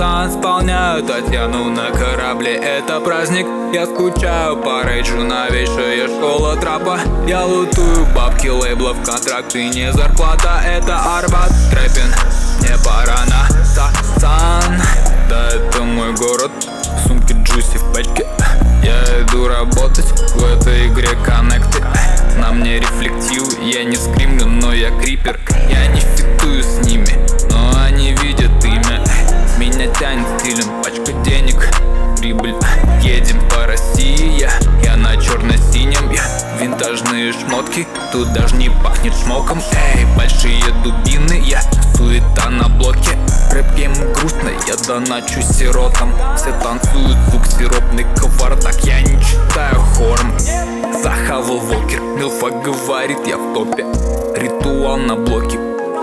исполняю Татьяну на корабле, это праздник. Я скучаю по рейджу, новейшая школа трапа. Я лутую бабки лейблов, контракты не зарплата. Это Арбат, трэпин, мне пора на Сан. Да, это мой город, в сумке джуси в пачке. Я иду работать в этой игре коннекты. На мне рефлектив, я не скримлю, но я крипер. Я не фитую с ними, но они видят имя. Меня тянет стилем, пачка денег, прибыль. Едем по России, я на черно-синем. Винтажные шмотки, тут даже не пахнет шмоком. Эй, большие дубины, суета на блоке. Рэп-гейм грустно, я доначу сиротам. Все танцуют, звук сиропный кавардак. Я не читаю хором. Захавал Волкер, Милфа говорит, я в топе. Ритуал на блоке.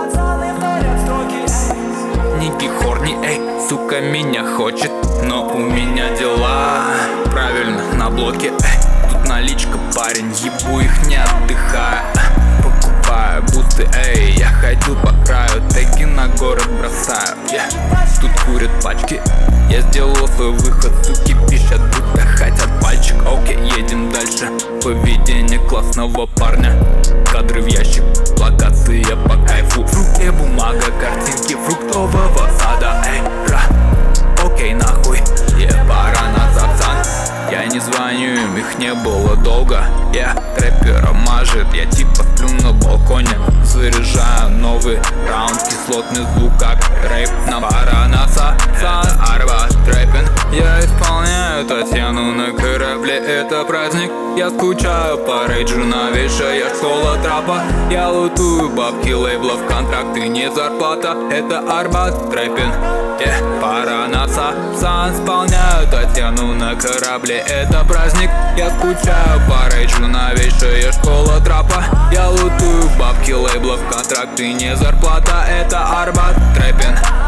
Ники хорни, эй, сука меня хочет, но у меня дела. Правильно, на блоке, эй, тут наличка, парень, ебу их не отдыхая. Покупаю бусы, эй, я ходил по краю, теги на город бросаю. Тут курят пачки, я сделал свой выход, суки пишут, будто хотят пальчик. Окей, едем дальше, поведение классного парня. Кадры в ящик, локация по кайфу. В руке бумага, картинки фруктового сада. Эй, окей, нахуй, пора на Сапсан. Я не звоню им, их не было долго. Трэпера мажет, я типа сплю на балконе. Заряжаю новый раунд, кислотный звук как рэп. Нам пора на Сапсан, Арбат, трэпин. Я исполняю Татьяну на корабле, это праздник. Я скучаю по рейджу, новейшая школа трапа. Я лутую бабки лейблов, контракты не зарплата. Это Арбат, трэпин, пора на Сапсан. Исполняю Татьяну на корабле, это праздник. Я скучаю по рейджу, новейшая школа трапа. Я лутую бабки лейблов, контракты не зарплата. Это Арбат, трэпин.